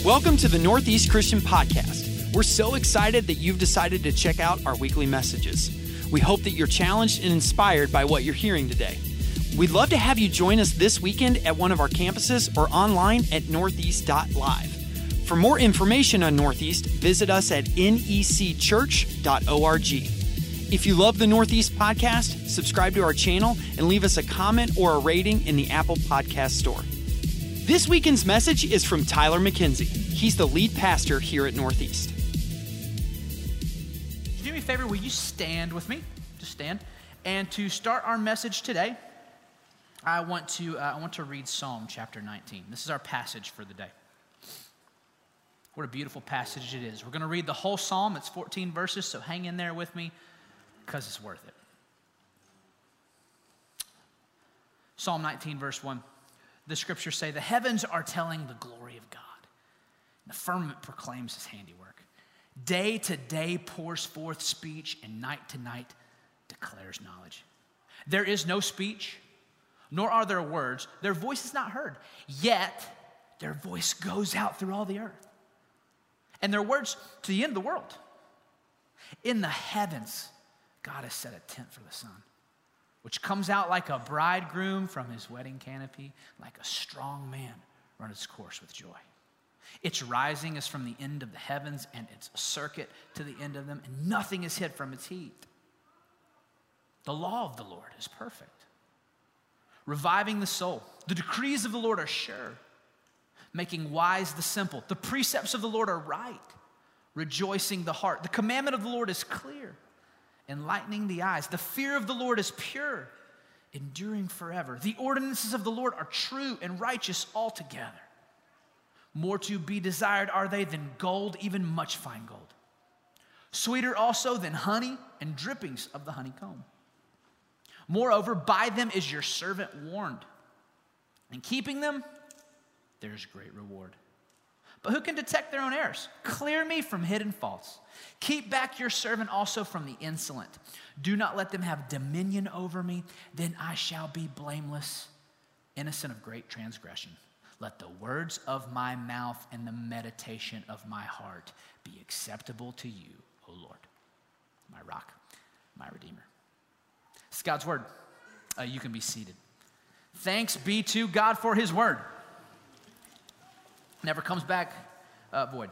Welcome to the Northeast Christian Podcast. We're so excited that you've decided to check out our weekly messages. We hope that you're challenged and inspired by what you're hearing today. We'd love to have you join us this weekend at one of our campuses or online at northeast.live. For more information on Northeast, visit us at necchurch.org. If you love the Northeast Podcast, subscribe to our channel and leave us a comment or a rating in the Apple Podcast Store. This weekend's message is from Tyler McKenzie. He's the lead pastor here at Northeast. Do me a favor, will you stand with me? Just stand. And to start our message today, I want to read Psalm chapter 19. This is our passage for the day. What a beautiful passage it is. We're going to read the whole psalm. It's 14 verses, so hang in there with me because it's worth it. Psalm 19, verse 1. The scriptures say, "The heavens are telling the glory of God. The firmament proclaims his handiwork. Day to day pours forth speech, and night to night declares knowledge. There is no speech, nor are there words. Their voice is not heard, yet their voice goes out through all the earth, and their words to the end of the world. In the heavens, God has set a tent for the sun, which comes out like a bridegroom from his wedding canopy, like a strong man run its course with joy. Its rising is from the end of the heavens, and its circuit to the end of them, and nothing is hid from its heat. The law of the Lord is perfect, reviving the soul. The decrees of the Lord are sure, making wise the simple. The precepts of the Lord are right, rejoicing the heart. The commandment of the Lord is clear, enlightening the eyes. The fear of the Lord is pure, enduring forever. The ordinances of the Lord are true and righteous altogether. More to be desired are they than gold, even much fine gold. Sweeter also than honey and drippings of the honeycomb. Moreover, by them is your servant warned. In keeping them, there's great reward. But who can detect their own errors? Clear me from hidden faults. Keep back your servant also from the insolent. Do not let them have dominion over me. Then I shall be blameless, innocent of great transgression. Let the words of my mouth and the meditation of my heart be acceptable to you, O Lord, my rock, my redeemer." It's God's word. You can be seated. Thanks be to God for his word. Never comes back void.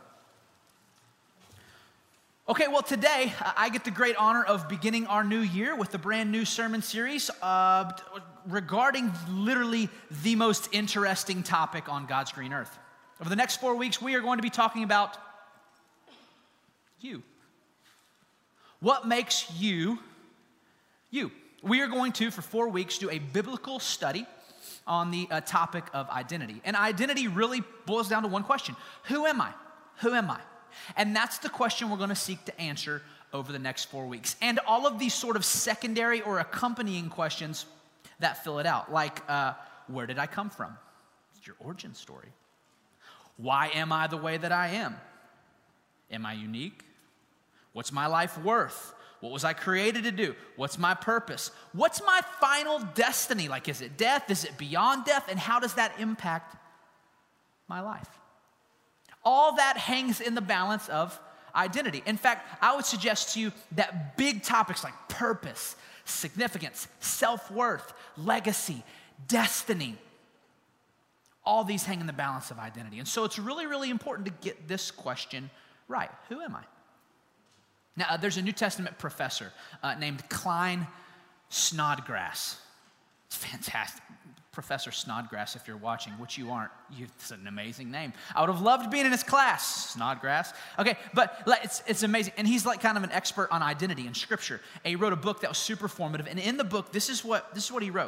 Okay, well, today I get the great honor of beginning our new year with a brand new sermon series regarding literally the most interesting topic on God's green earth. Over the next 4 weeks, we are going to be talking about you. What makes you, you? We are going to, for 4 weeks, do a biblical study on the topic of identity. And identity really boils down to one question. Who am I? Who am I? And that's the question we're going to seek to answer over the next 4 weeks. And all of these sort of secondary or accompanying questions that fill it out, like where did I come from? It's your origin story. Why am I the way that I am? Am I unique? What's my life worth? What was I created to do? What's my purpose? What's my final destiny? Like, is it death? Is it beyond death? And how does that impact my life? All that hangs in the balance of identity. In fact, I would suggest to you that big topics like purpose, significance, self-worth, legacy, destiny, all these hang in the balance of identity. And so it's really, really important to get this question right. Who am I? Now, there's a New Testament professor named Klyne Snodgrass. It's fantastic. Professor Snodgrass, if you're watching, which you aren't, it's an amazing name. I would have loved being in his class, Snodgrass. Okay, but it's amazing. And he's like kind of an expert on identity and scripture. And he wrote a book that was super formative. And in the book, this is what he wrote.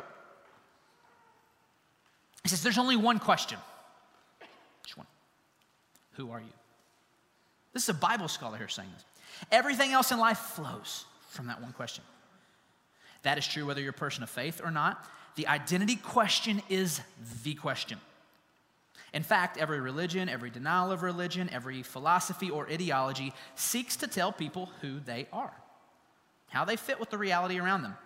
He says, there's only one question. Which one? Who are you? This is a Bible scholar here saying this. Everything else in life flows from that one question. That is true whether you're a person of faith or not. The identity question is the question. In fact, every religion, every denial of religion, every philosophy or ideology seeks to tell people who they are, how they fit with the reality around them,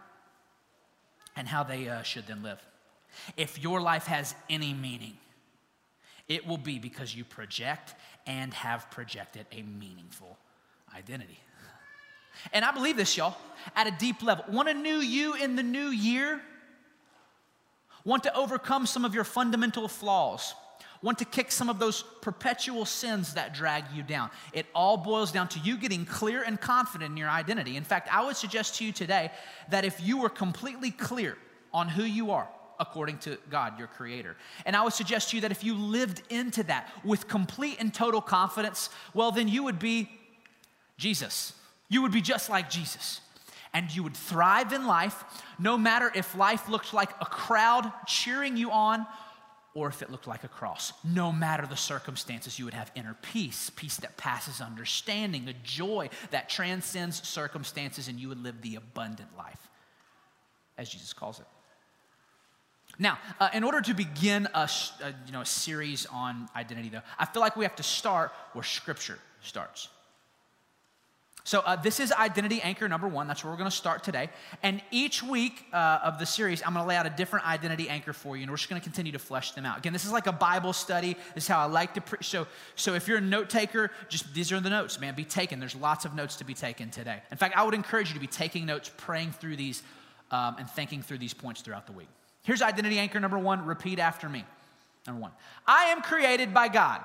and how they should then live. If your life has any meaning, It will be because you project and have projected a meaningful identity. And I believe this, y'all, at a deep level. Want a new you in the new year? Want to overcome some of your fundamental flaws? Want to kick some of those perpetual sins that drag you down? It all boils down to you getting clear and confident in your identity. In fact, I would suggest to you today that if you were completely clear on who you are, according to God, your creator. And I would suggest to you that if you lived into that with complete and total confidence, well, then you would be Jesus. You would be just like Jesus. And you would thrive in life, no matter if life looked like a crowd cheering you on or if it looked like a cross. No matter the circumstances, you would have inner peace, peace that passes understanding, a joy that transcends circumstances, and you would live the abundant life, as Jesus calls it. Now, in order to begin a series on identity, though, I feel like we have to start where Scripture starts. So this is identity anchor number 1. That's where we're going to start today. And each week of the series, I'm going to lay out a different identity anchor for you, and we're just going to continue to flesh them out. Again, this is like a Bible study. This is how I like to preach. So if you're a note taker, just these are the notes, man. Be taken. There's lots of notes to be taken today. In fact, I would encourage you to be taking notes, praying through these, and thinking through these points throughout the week. Here's identity anchor number 1. Repeat after me. Number 1. I am created by God.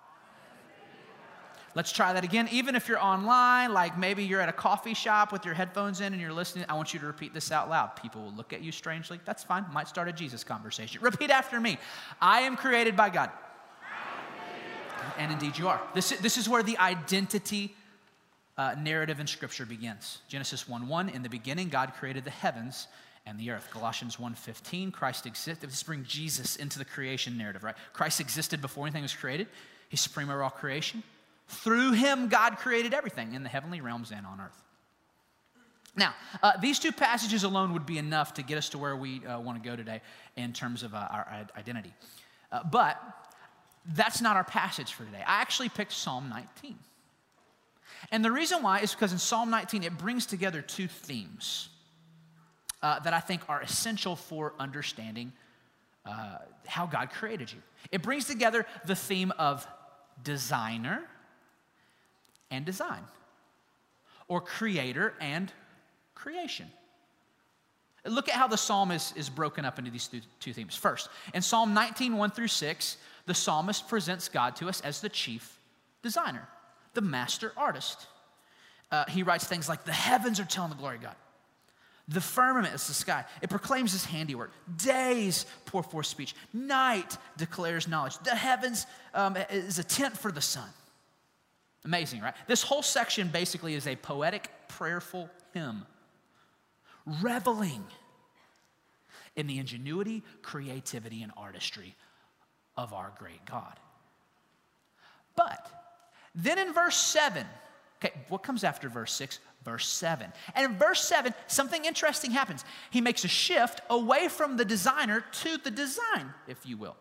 Let's try that again. Even if you're online, like maybe you're at a coffee shop with your headphones in and you're listening, I want you to repeat this out loud. People will look at you strangely. That's fine. Might start a Jesus conversation. Repeat after me. I am created by God. And indeed you are. This is where the identity narrative in Scripture begins. Genesis 1:1, in the beginning, God created the heavens and the earth. Colossians 1:15, Christ existed. Let's bring Jesus into the creation narrative, right? Christ existed before anything was created. He's supreme over all creation. Through him, God created everything in the heavenly realms and on earth. Now, these two passages alone would be enough to get us to where we want to go today in terms of our identity. But that's not our passage for today. I actually picked Psalm 19. And the reason why is because in Psalm 19, it brings together two themes that I think are essential for understanding how God created you. It brings together the theme of designer and design, or creator and creation. Look at how the psalm is broken up into these two themes. First, in Psalm 19, 1-6, the psalmist presents God to us as the chief designer, the master artist. He writes things like, the heavens are telling the glory of God. The firmament is the sky. It proclaims his handiwork. Days pour forth speech. Night declares knowledge. The heavens is a tent for the sun. Amazing, right? This whole section basically is a poetic, prayerful hymn, reveling in the ingenuity, creativity, and artistry of our great God. But then in verse 7, okay, what comes after verse 6? Verse 7. And in verse 7, something interesting happens. He makes a shift away from the designer to the design, if you will.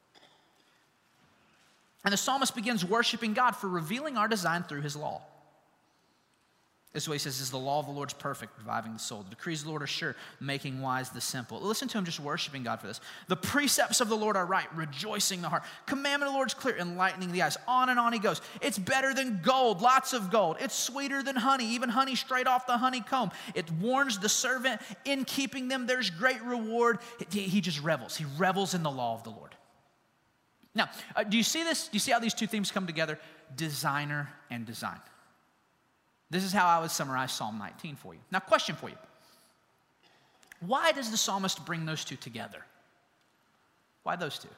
And the psalmist begins worshiping God for revealing our design through his law. This is what he says, is the law of the Lord's perfect, reviving the soul. The decrees of the Lord are sure, making wise the simple. Listen to him just worshiping God for this. The precepts of the Lord are right, rejoicing the heart. Commandment of the Lord is clear, enlightening the eyes. On and on he goes. It's better than gold, lots of gold. It's sweeter than honey, even honey straight off the honeycomb. It warns the servant, in keeping them there's great reward. He just revels. He revels in the law of the Lord. Now, do you see this? Do you see how these two themes come together? Designer and design. This is how I would summarize Psalm 19 for you. Now, question for you. Why does the psalmist bring those two together? Why those two?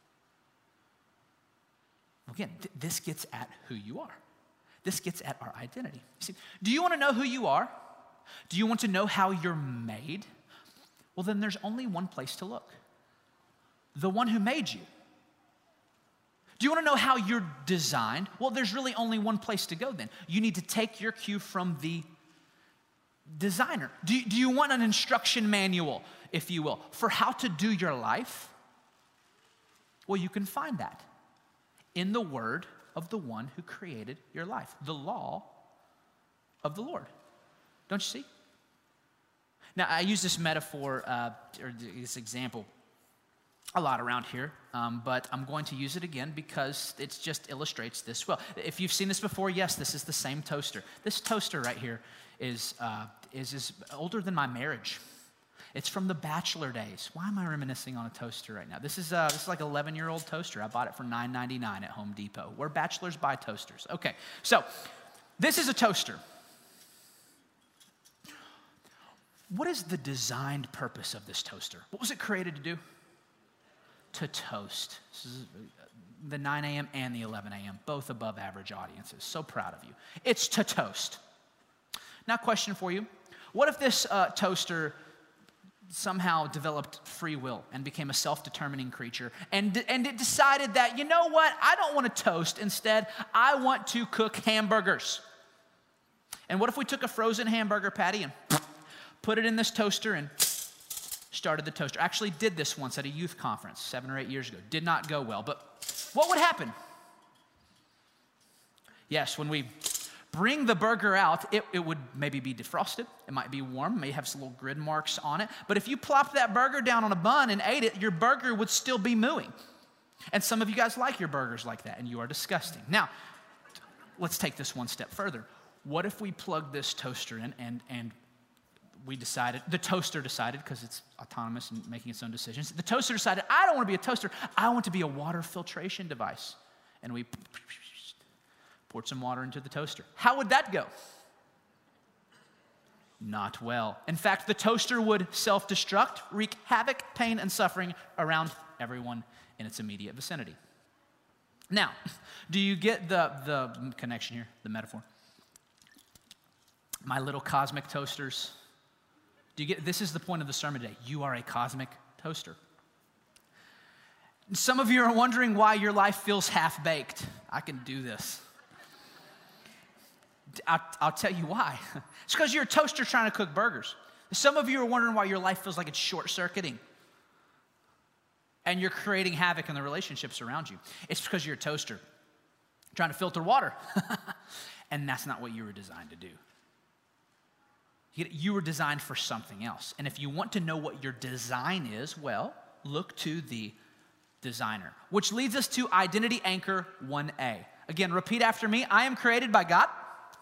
Again, this gets at who you are. This gets at our identity. You see, do you want to know who you are? Do you want to know how you're made? Well, then there's only one place to look. The one who made you. Do you want to know how you're designed? Well, there's really only one place to go then. You need to take your cue from the designer. Do you want an instruction manual, if you will, for how to do your life? Well, you can find that in the word of the one who created your life, the law of the Lord. Don't you see? Now, I use this metaphor, or this example, a lot around here, but I'm going to use it again because it just illustrates this well. If you've seen this before, yes, this is the same toaster. This toaster right here is older than my marriage. It's from the bachelor days. Why am I reminiscing on a toaster right now? This is like an 11-year-old toaster. I bought it for $9.99 at Home Depot. Where bachelors buy toasters. Okay, so this is a toaster. What is the designed purpose of this toaster? What was it created to do? To toast. This is the 9 a.m. and the 11 a.m., both above average audiences. So proud of you. It's to toast. Now, question for you. What if this toaster somehow developed free will and became a self-determining creature and it decided that, you know what, I don't want to toast. Instead, I want to cook hamburgers. And what if we took a frozen hamburger patty and put it in this toaster and started the toaster? I actually did this once at a youth conference 7 or 8 years ago. Did not go well, but what would happen? Yes, when we bring the burger out, it would maybe be defrosted. It might be warm, may have some little grid marks on it. But if you plopped that burger down on a bun and ate it, your burger would still be mooing. And some of you guys like your burgers like that, and you are disgusting. Now, let's take this one step further. What if we plugged this toaster in and we decided, the toaster decided, because it's autonomous and making its own decisions, the toaster decided, I don't want to be a toaster, I want to be a water filtration device. And we poured some water into the toaster. How would that go? Not well. In fact, the toaster would self-destruct, wreak havoc, pain, and suffering around everyone in its immediate vicinity. Now, do you get the connection here, the metaphor? My little cosmic toasters. Do you get, this is the point of the sermon today. You are a cosmic toaster. Some of you are wondering why your life feels half-baked. I can do this. I'll tell you why. It's because you're a toaster trying to cook burgers. Some of you are wondering why your life feels like it's short-circuiting. And you're creating havoc in the relationships around you. It's because you're a toaster trying to filter water. And that's not what you were designed to do. You were designed for something else. And if you want to know what your design is, well, look to the designer. Which leads us to identity anchor 1A. Again, repeat after me. I am created by God.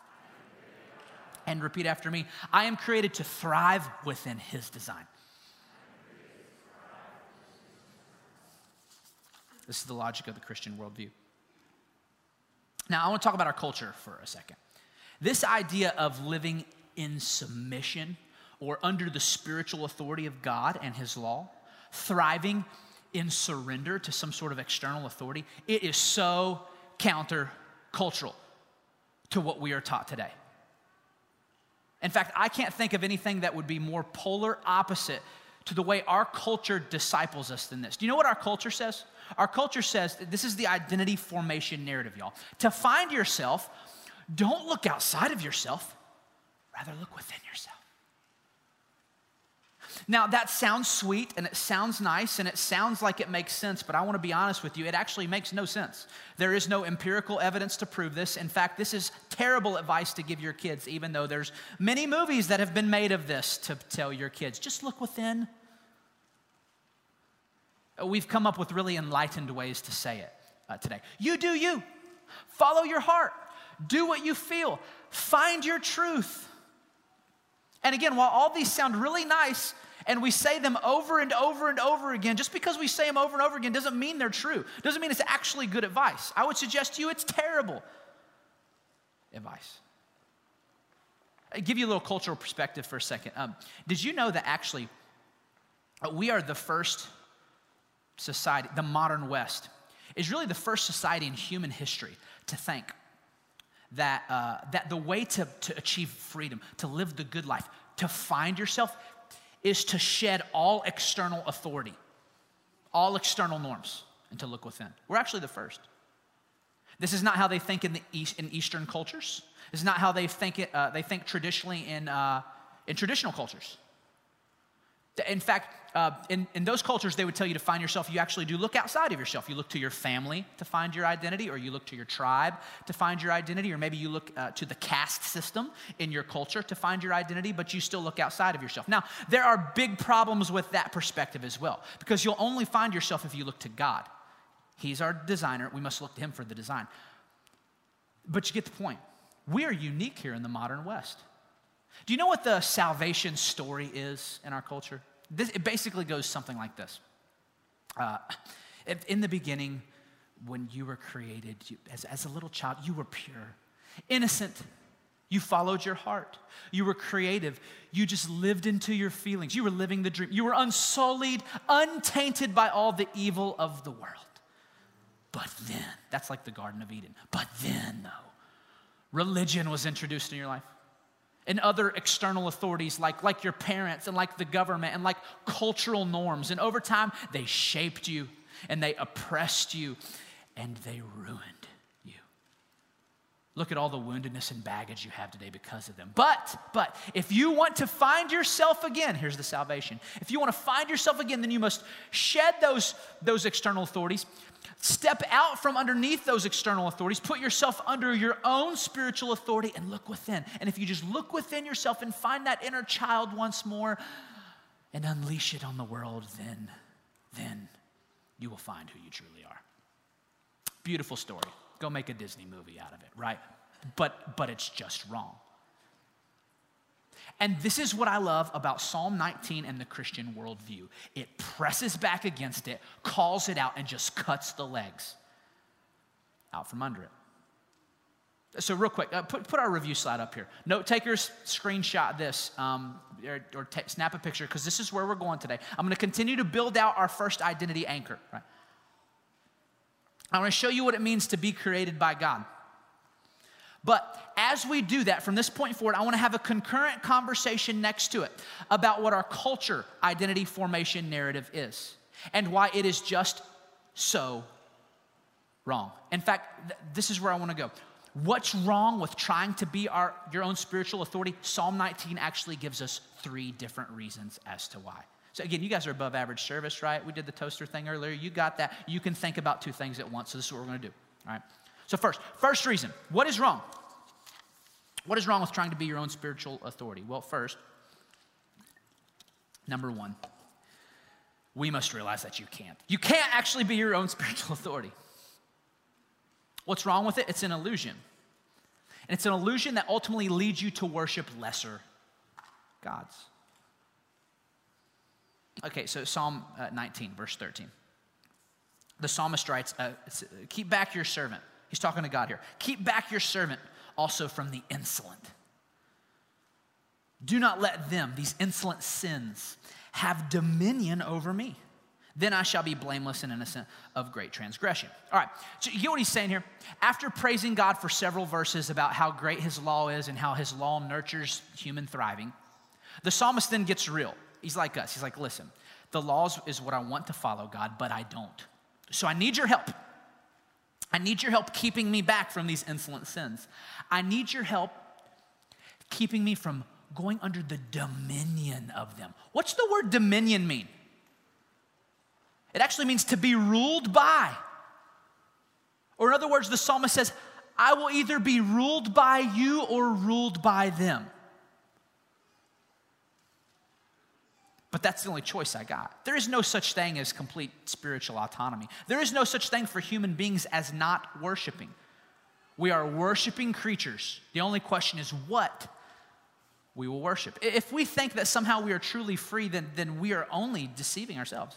And repeat after me. I am created to thrive within His design. This is the logic of the Christian worldview. Now, I want to talk about our culture for a second. This idea of living in submission or under the spiritual authority of God and His law, thriving in surrender to some sort of external authority, it is so countercultural to what we are taught today. In fact, I can't think of anything that would be more polar opposite to the way our culture disciples us than this. Do you know what our culture says? Our culture says, this is the identity formation narrative, y'all. To find yourself, don't look outside of yourself, rather look within yourself. Now, that sounds sweet, and it sounds nice, and it sounds like it makes sense, but I want to be honest with you, it actually makes no sense. There is no empirical evidence to prove this. In fact, this is terrible advice to give your kids, even though there's many movies that have been made of this to tell your kids, just look within. We've come up with really enlightened ways to say it today. You do you. Follow your heart. Do what you feel. Find your truth. And again, while all these sound really nice, and we say them over and over and over again, just because we say them over and over again doesn't mean they're true. Doesn't mean it's actually good advice. I would suggest to you it's terrible advice. I'll give you a little cultural perspective for a second. Did you know that actually we are the first society, the modern West, is really the first society in human history to think that the way to achieve freedom, to live the good life, to find yourself, is to shed all external authority, all external norms, and to look within. We're actually the first. This is not how they think in Eastern cultures. This is not how they think traditionally in traditional cultures. In fact, in those cultures, they would tell you to find yourself. You actually do look outside of yourself. You look to your family to find your identity, or you look to your tribe to find your identity, or maybe you look to the caste system in your culture to find your identity, but you still look outside of yourself. Now, there are big problems with that perspective as well, because you'll only find yourself if you look to God. He's our designer. We must look to him for the design. But you get the point. We are unique here in the modern West. Do you know what the salvation story is in our culture? It basically goes something like this. In the beginning, when you were created, as a little child, you were pure, innocent. You followed your heart. You were creative. You just lived into your feelings. You were living the dream. You were unsullied, untainted by all the evil of the world. But then, that's like the Garden of Eden. But then, though, religion was introduced in your life. And other external authorities like your parents and like the government and like cultural norms. And over time, they shaped you and they oppressed you and they ruined you. Look at all the woundedness and baggage you have today because of them. But if you want to find yourself again, here's the salvation. If you want to find yourself again, then you must shed those external authorities. Step out from underneath those external authorities. Put yourself under your own spiritual authority and look within. And if you just look within yourself and find that inner child once more and unleash it on the world, then you will find who you truly are. Beautiful story. Go make a Disney movie out of it, right? But it's just wrong. And this is what I love about Psalm 19 and the Christian worldview. It presses back against it, calls it out, and just cuts the legs out from under it. So real quick, put our review slide up here. Note takers, screenshot this or snap a picture, because this is where we're going today. I'm going to continue to build out our first identity anchor. Right? I want to show you what it means to be created by God. But as we do that, from this point forward, I want to have a concurrent conversation next to it about what our culture identity formation narrative is and why it is just so wrong. In fact, this is where I want to go. What's wrong with trying to be your own spiritual authority? Psalm 19 actually gives us 3 different reasons as to why. So again, you guys are above average service, right? We did the toaster thing earlier. You got that. You can think about 2 things at once. So this is what we're going to do, all right? So first reason, what is wrong? What is wrong with trying to be your own spiritual authority? Well, first, number 1, we must realize that you can't. You can't actually be your own spiritual authority. What's wrong with it? It's an illusion. And it's an illusion that ultimately leads you to worship lesser gods. Okay, so Psalm 19, verse 13. The psalmist writes, keep back your servant. He's talking to God here. Keep back your servant also from the insolent. Do not let them, these insolent sins, have dominion over me. Then I shall be blameless and innocent of great transgression. All right, so you get what he's saying here? After praising God for several verses about how great his law is and how his law nurtures human thriving, the psalmist then gets real. He's like us. He's like, listen, the laws is what I want to follow, God, but I don't. So I need your help. I need your help keeping me back from these insolent sins. I need your help keeping me from going under the dominion of them. What's the word dominion mean? It actually means to be ruled by. Or in other words, the psalmist says, I will either be ruled by you or ruled by them. But that's the only choice I got. There is no such thing as complete spiritual autonomy. There is no such thing for human beings as not worshiping. We are worshiping creatures. The only question is what we will worship. If we think that somehow we are truly free, then we are only deceiving ourselves.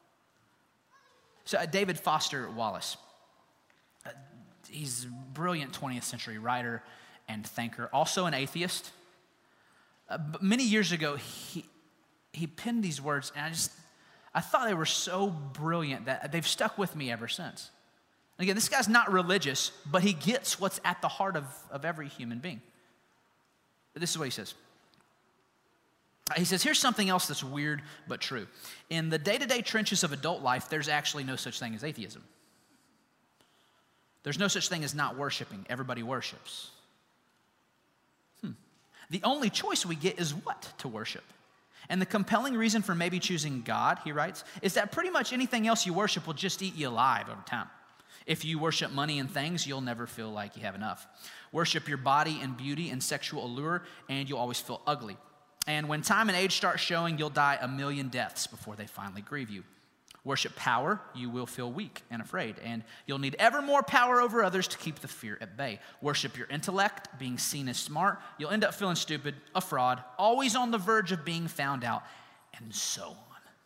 So David Foster Wallace, he's a brilliant 20th century writer and thinker, also an atheist. But many years ago, he penned these words, and I thought they were so brilliant that they've stuck with me ever since. And again, this guy's not religious, but he gets what's at the heart of every human being. This is what he says. He says, here's something else that's weird but true. In the day-to-day trenches of adult life, there's actually no such thing as atheism. There's no such thing as not worshiping. Everybody worships. The only choice we get is what to worship. And the compelling reason for maybe choosing God, he writes, is that pretty much anything else you worship will just eat you alive over time. If you worship money and things, you'll never feel like you have enough. Worship your body and beauty and sexual allure, and you'll always feel ugly. And when time and age start showing, you'll die a million deaths before they finally grieve you. Worship power, you will feel weak and afraid, and you'll need ever more power over others to keep the fear at bay. Worship your intellect, being seen as smart, you'll end up feeling stupid, a fraud, always on the verge of being found out, and so on.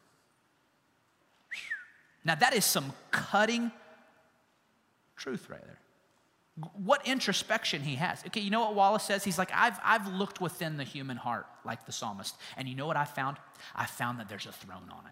Now that is some cutting truth right there. What introspection he has. Okay, you know what Wallace says? He's like, I've looked within the human heart like the psalmist, and you know what I found? I found that there's a throne on it.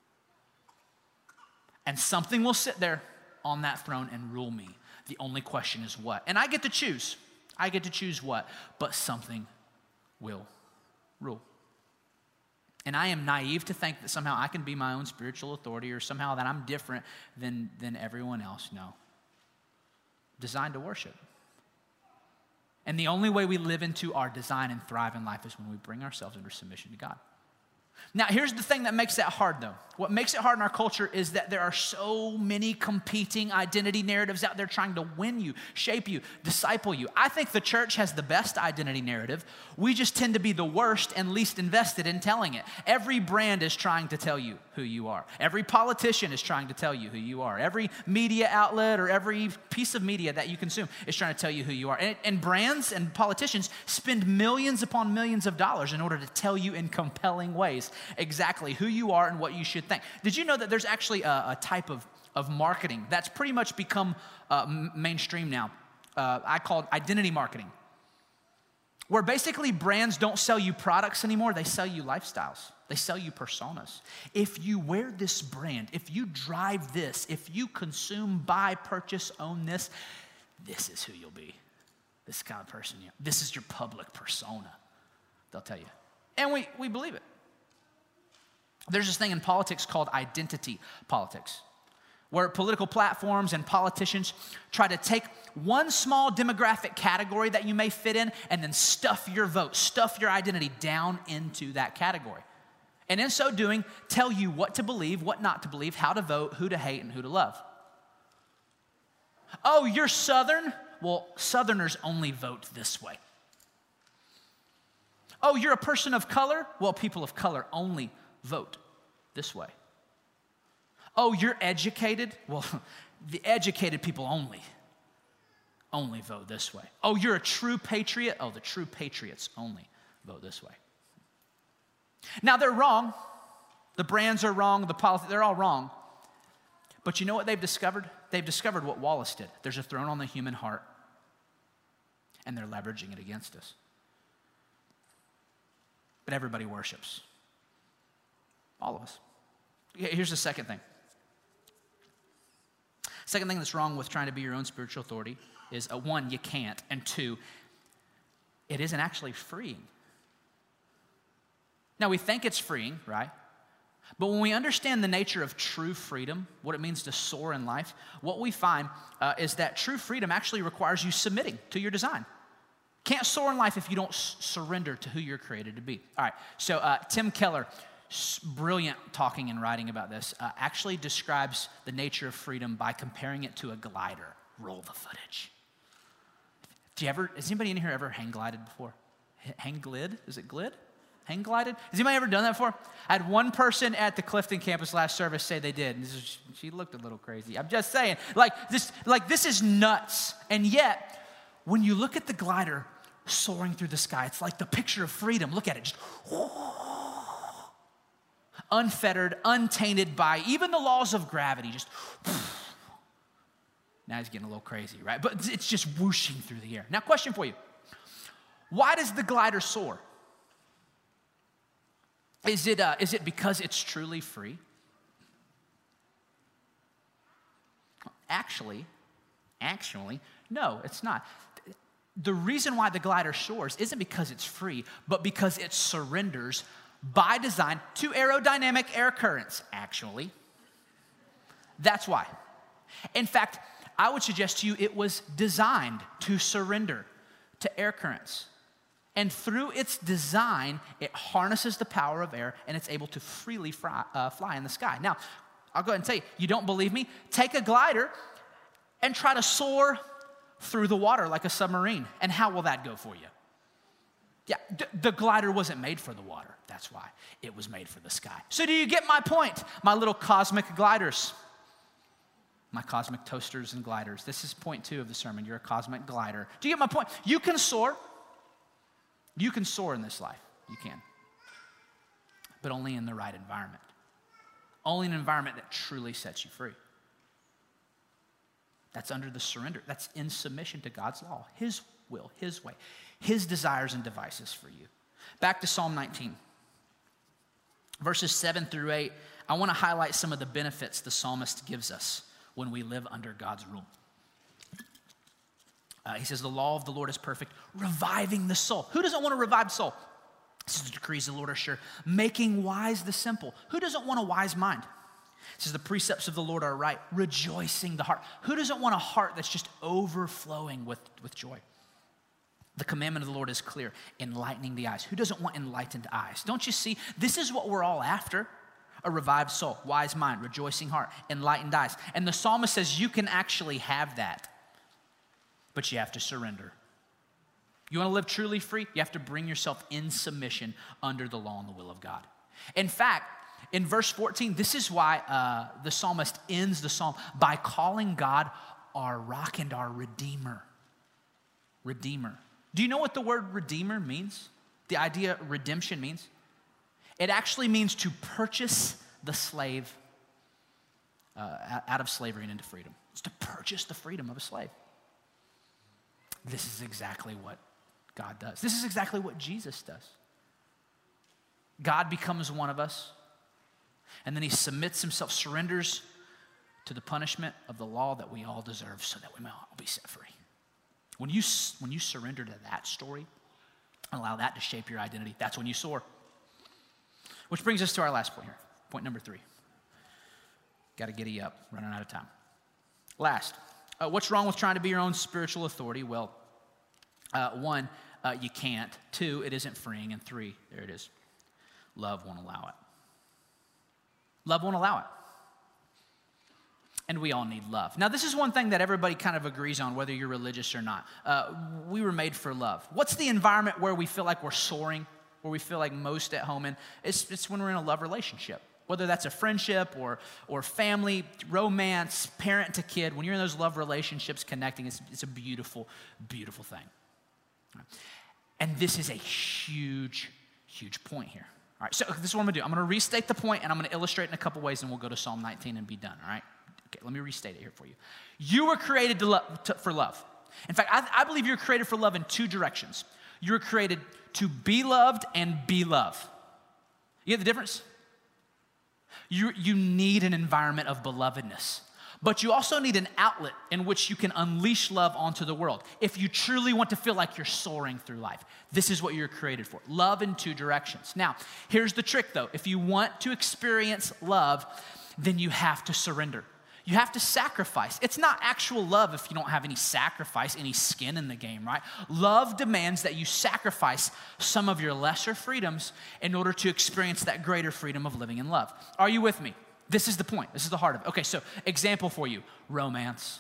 And something will sit there on that throne and rule me. The only question is what? And I get to choose. I get to choose what? But something will rule. And I am naive to think that somehow I can be my own spiritual authority or somehow that I'm different than everyone else. No. Designed to worship. And the only way we live into our design and thrive in life is when we bring ourselves under submission to God. Now, here's the thing that makes that hard, though. What makes it hard in our culture is that there are so many competing identity narratives out there trying to win you, shape you, disciple you. I think the church has the best identity narrative. We just tend to be the worst and least invested in telling it. Every brand is trying to tell you who you are. Every politician is trying to tell you who you are. Every media outlet or every piece of media that you consume is trying to tell you who you are. And brands and politicians spend millions upon millions of dollars in order to tell you in compelling ways exactly who you are and what you should think. Did you know that there's actually a type of marketing that's pretty much become mainstream now? I call it identity marketing, where basically brands don't sell you products anymore, they sell you lifestyles. They sell you personas. If you wear this brand, if you drive this, if you consume, buy, purchase, own this, this is who you'll be. This kind of person you are. This is your public persona, they'll tell you. And we believe it. There's this thing in politics called identity politics, where political platforms and politicians try to take one small demographic category that you may fit in and then stuff your vote, stuff your identity down into that category. And in so doing, tell you what to believe, what not to believe, how to vote, who to hate, and who to love. Oh, you're Southern? Well, Southerners only vote this way. Oh, you're a person of color? Well, people of color only vote this way. Oh, you're educated? Well, the educated people only vote this way. Oh, you're a true patriot? Oh, the true patriots only vote this way. Now, they're wrong. The brands are wrong. The politics, they're all wrong. But you know what they've discovered? They've discovered what Wallace did. There's a throne on the human heart, and they're leveraging it against us. But everybody worships. All of us. Here's the second thing. Second thing that's wrong with trying to be your own spiritual authority is, one, you can't, and two, it isn't actually freeing. Now, we think it's freeing, right? But when we understand the nature of true freedom, what it means to soar in life, what we find is that true freedom actually requires you submitting to your design. Can't soar in life if you don't surrender to who you're created to be. All right, so Tim Keller, brilliant talking and writing about this, actually describes the nature of freedom by comparing it to a glider. Roll the footage. Has anybody in here ever hang glided before? Hang glid? Is it glid? Hang glided? Has anybody ever done that before? I had one person at the Clifton campus last service say they did. And she looked a little crazy. I'm just saying, this is nuts. And yet, when you look at the glider soaring through the sky, it's like the picture of freedom. Look at it, just unfettered, untainted by even the laws of gravity. Just now he's getting a little crazy, right? But it's just whooshing through the air. Now, question for you: why does the glider soar? Is it because it's truly free? Actually, no, it's not. The reason why the glider soars isn't because it's free, but because it surrenders by design to aerodynamic air currents, actually. That's why. In fact, I would suggest to you it was designed to surrender to air currents. And through its design, it harnesses the power of air and it's able to freely fly in the sky. Now, I'll go ahead and tell you, you don't believe me? Take a glider and try to soar through the water like a submarine. And how will that go for you? Yeah, the glider wasn't made for the water. That's why. It was made for the sky. So do you get my point? My little cosmic gliders. My cosmic toasters and gliders. This is point 2 of the sermon. You're a cosmic glider. Do you get my point? You can soar. You can soar in this life. You can. But only in the right environment. Only an environment that truly sets you free. That's under the surrender. That's in submission to God's law, His will, His way, His desires and devices for you. Back to Psalm 19. Verses 7 through 8, I want to highlight some of the benefits the psalmist gives us when we live under God's rule. He says, the law of the Lord is perfect, reviving the soul. Who doesn't want a revived soul? This is the decrees of the Lord are sure, making wise the simple. Who doesn't want a wise mind? It says the precepts of the Lord are right, rejoicing the heart. Who doesn't want a heart that's just overflowing with joy? The commandment of the Lord is clear, enlightening the eyes. Who doesn't want enlightened eyes? Don't you see? This is what we're all after. A revived soul, wise mind, rejoicing heart, enlightened eyes. And the psalmist says you can actually have that, but you have to surrender. You want to live truly free? You have to bring yourself in submission under the law and the will of God. In fact, in verse 14, this is why the psalmist ends the psalm by calling God our rock and our redeemer. Redeemer. Do you know what the word redeemer means? The idea redemption means? It actually means to purchase the slave out of slavery and into freedom. It's to purchase the freedom of a slave. This is exactly what God does. This is exactly what Jesus does. God becomes one of us, and then He submits Himself, surrenders to the punishment of the law that we all deserve so that we may all be set free. When you surrender to that story and allow that to shape your identity, that's when you soar. Which brings us to our last point here. Point number 3. Got to giddy up, running out of time. Last, what's wrong with trying to be your own spiritual authority? Well, 1, you can't. 2, it isn't freeing. And 3, there it is. Love won't allow it. Love won't allow it. And we all need love. Now, this is one thing that everybody kind of agrees on, whether you're religious or not. We were made for love. What's the environment where we feel like we're soaring, where we feel like most at home in? It's when we're in a love relationship, whether that's a friendship or family, romance, parent to kid. When you're in those love relationships connecting, it's a beautiful, beautiful thing. And this is a huge, huge point here. All right, so this is what I'm going to do. I'm going to restate the point, and I'm going to illustrate in a couple ways, and we'll go to Psalm 19 and be done, all right? Okay, let me restate it here for you. You were created for love. In fact, I believe you're created for love in 2 directions. You were created to be loved and be love. You get the difference? You need an environment of belovedness, but you also need an outlet in which you can unleash love onto the world. If you truly want to feel like you're soaring through life, this is what you're created for. Love in 2 directions. Now, here's the trick though. If you want to experience love, then you have to surrender. You have to sacrifice. It's not actual love if you don't have any sacrifice, any skin in the game, right? Love demands that you sacrifice some of your lesser freedoms in order to experience that greater freedom of living in love. Are you with me? This is the point. This is the heart of it. Okay, so example for you. Romance.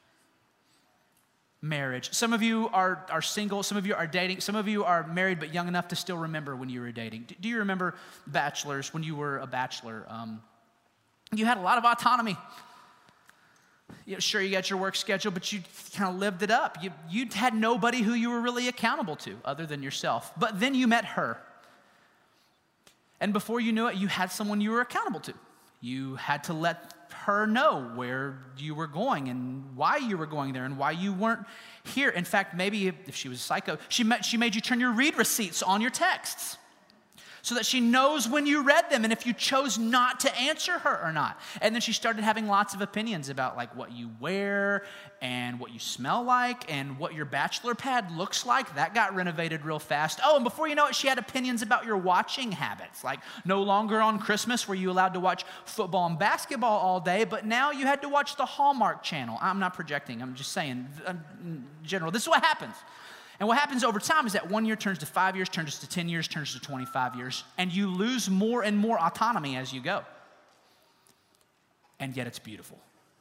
Marriage. Some of you are single. Some of you are dating. Some of you are married but young enough to still remember when you were dating. Do you remember bachelors, when you were a bachelor? You had a lot of autonomy. Sure, you got your work schedule, but you kind of lived it up. You had nobody who you were really accountable to other than yourself. But then you met her. And before you knew it, you had someone you were accountable to. You had to let her know where you were going and why you were going there and why you weren't here. In fact, maybe if she was a psycho, she made you turn your read receipts on your texts, so that she knows when you read them and if you chose not to answer her or not. And then she started having lots of opinions about like what you wear and what you smell like and what your bachelor pad looks like. That got renovated real fast. Oh, and before you know it, she had opinions about your watching habits. Like no longer on Christmas were you allowed to watch football and basketball all day, but now you had to watch the Hallmark Channel. I'm not projecting, I'm just saying in general, this is what happens. And what happens over time is that 1 year turns to 5 years, turns to 10 years, turns to 25 years, and you lose more and more autonomy as you go. And yet it's beautiful.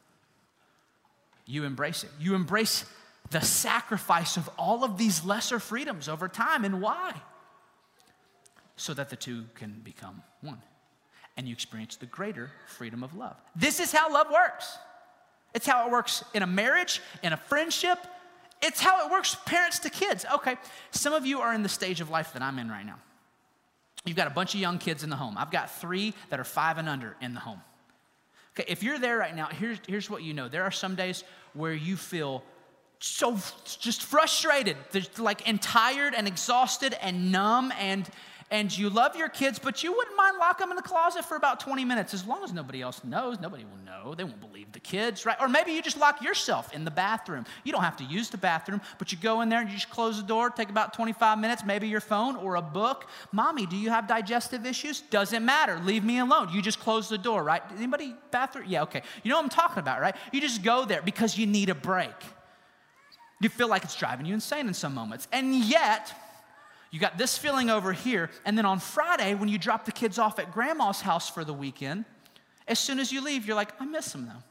You embrace it. You embrace the sacrifice of all of these lesser freedoms over time. And why? So that the two can become one. And you experience the greater freedom of love. This is how love works. It's how it works in a marriage, in a friendship. It's how it works parents to kids. Okay, some of you are in the stage of life that I'm in right now. You've got a bunch of young kids in the home. I've got 3 that are 5 and under in the home. Okay, if you're there right now, here's what you know. There are some days where you feel so just frustrated, and tired and exhausted and numb, and you love your kids, but you wouldn't mind locking them in the closet for about 20 minutes. As long as nobody else knows, nobody will know. They won't believe the kids, right? Or maybe you just lock yourself in the bathroom. You don't have to use the bathroom, but you go in there and you just close the door, take about 25 minutes, maybe your phone or a book. Mommy, do you have digestive issues? Doesn't matter. Leave me alone. You just close the door, right? Anybody bathroom? Yeah, okay. You know what I'm talking about, right? You just go there because you need a break. You feel like it's driving you insane in some moments. And yet, you got this feeling over here, and then on Friday, when you drop the kids off at grandma's house for the weekend, as soon as you leave, you're like, I miss them though.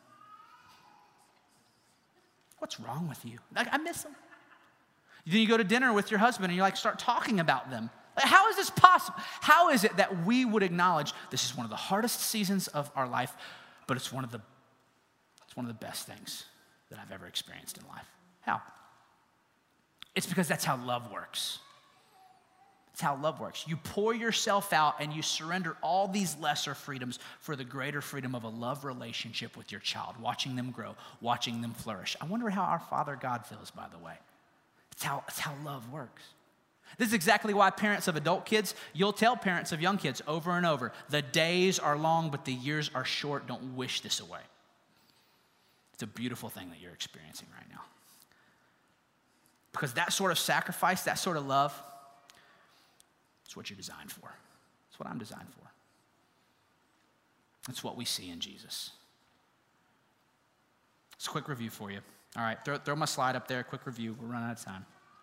What's wrong with you? Like, I miss them. Then you go to dinner with your husband, and you start talking about them. Like, how is this possible? How is it that we would acknowledge this is one of the hardest seasons of our life, but it's one of the best things that I've ever experienced in life? How? It's because that's how love works. It's how love works. You pour yourself out and you surrender all these lesser freedoms for the greater freedom of a love relationship with your child, watching them grow, watching them flourish. I wonder how our Father God feels, by the way. It's how love works. This is exactly why parents of adult kids, you'll tell parents of young kids over and over, the days are long, but the years are short. Don't wish this away. It's a beautiful thing that you're experiencing right now. Because that sort of sacrifice, that sort of love, it's what you're designed for. It's what I'm designed for. It's what we see in Jesus. It's a quick review for you. All right, throw my slide up there, quick review. We're running out of time.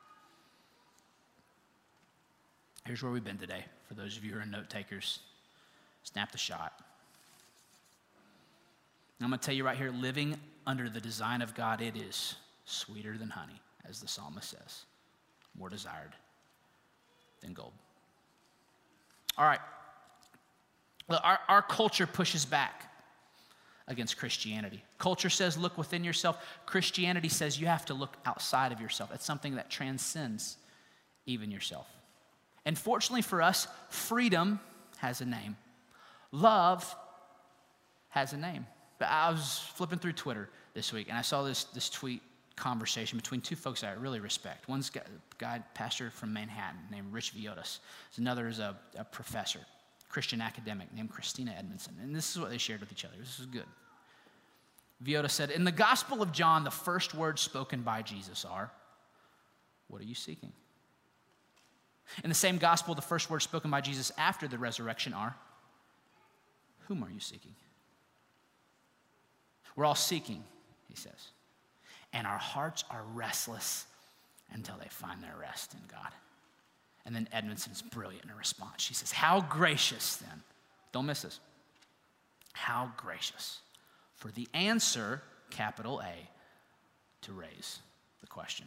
Here's where we've been today. For those of you who are note takers, snap the shot. I'm going to tell you right here, living under the design of God, it is sweeter than honey, as the psalmist says, more desired than gold. All right. Look, our culture pushes back against Christianity. Culture says, look within yourself. Christianity says you have to look outside of yourself. It's something that transcends even yourself. And fortunately for us, freedom has a name. Love has a name. But I was flipping through Twitter this week, and I saw this tweet conversation between 2 folks I really respect. One's a guy, pastor from Manhattan named Rich Viotis. Another is a professor, Christian academic named Christina Edmondson. And this is what they shared with each other. This is good. Viotis said, in the Gospel of John, the first words spoken by Jesus are, what are you seeking? In the same gospel, the first words spoken by Jesus after the resurrection are, whom are you seeking? We're all seeking, he says. And our hearts are restless until they find their rest in God. And then Edmondson's brilliant in her response. She says, how gracious then, don't miss this, how gracious for the answer, capital A, to raise the question.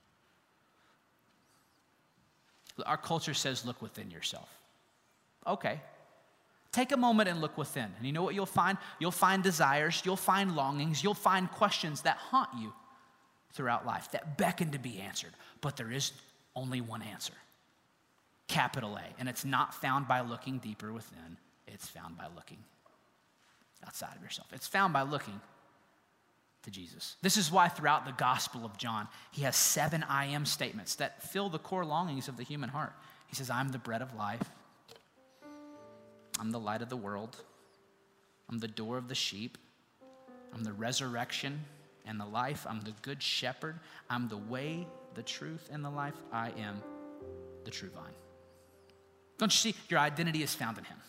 Our culture says, look within yourself. Okay. Take a moment and look within. And you know what you'll find? You'll find desires, you'll find longings, you'll find questions that haunt you throughout life, that beckon to be answered. But there is only one answer, capital A. And it's not found by looking deeper within. It's found by looking outside of yourself. It's found by looking to Jesus. This is why throughout the Gospel of John, he has 7 I am statements that fill the core longings of the human heart. He says, I'm the bread of life. I'm the light of the world. I'm the door of the sheep. I'm the resurrection and the life. I'm the good shepherd. I'm the way, the truth, and the life. I am the true vine. Don't you see? Your identity is found in him.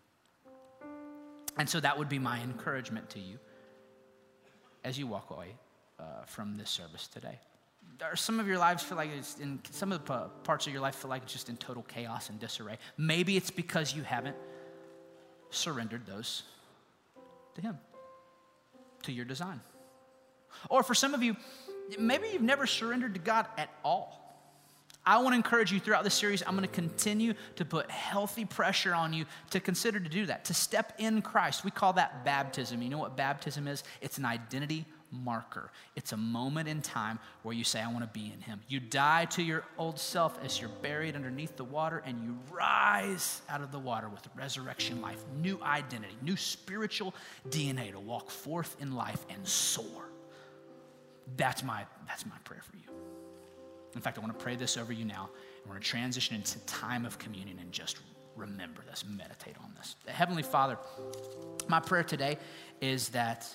And so that would be my encouragement to you as you walk away from this service today. or some of your lives feel like it's in some of the parts of your life feel like it's just in total chaos and disarray. Maybe it's because you haven't surrendered those to him, to your design. Or for some of you, maybe you've never surrendered to God at all. I want to encourage you throughout this series, I'm going to continue to put healthy pressure on you to consider to do that, to step in Christ. We call that baptism. You know what baptism is? It's an identity marker. It's a moment in time where you say, I want to be in him. You die to your old self as you're buried underneath the water, and you rise out of the water with resurrection life, new identity, new spiritual DNA to walk forth in life and soar. That's my prayer for you. In fact, I want to pray this over you now, and we're going to transition into time of communion and just remember this, meditate on this. Heavenly Father, my prayer today is that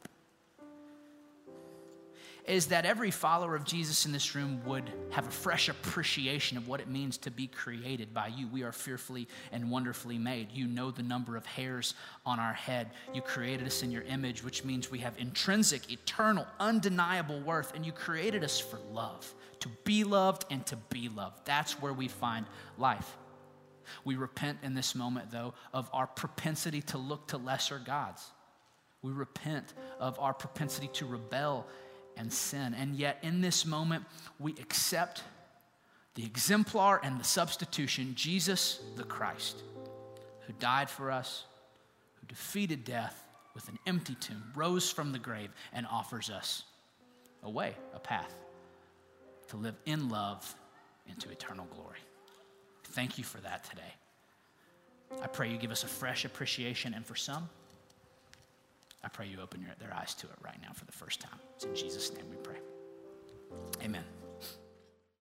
every follower of Jesus in this room would have a fresh appreciation of what it means to be created by you. We are fearfully and wonderfully made. You know the number of hairs on our head. You created us in your image, which means we have intrinsic, eternal, undeniable worth, and you created us for love, to be loved and to be loved. That's where we find life. We repent in this moment, though, of our propensity to look to lesser gods. We repent of our propensity to rebel and sin. And yet in this moment, we accept the exemplar and the substitution, Jesus the Christ, who died for us, who defeated death with an empty tomb, rose from the grave, and offers us a way, a path to live in love into eternal glory. Thank you for that today. I pray you give us a fresh appreciation, and for some, I pray you open their eyes to it right now for the first time. It's in Jesus' name we pray. Amen.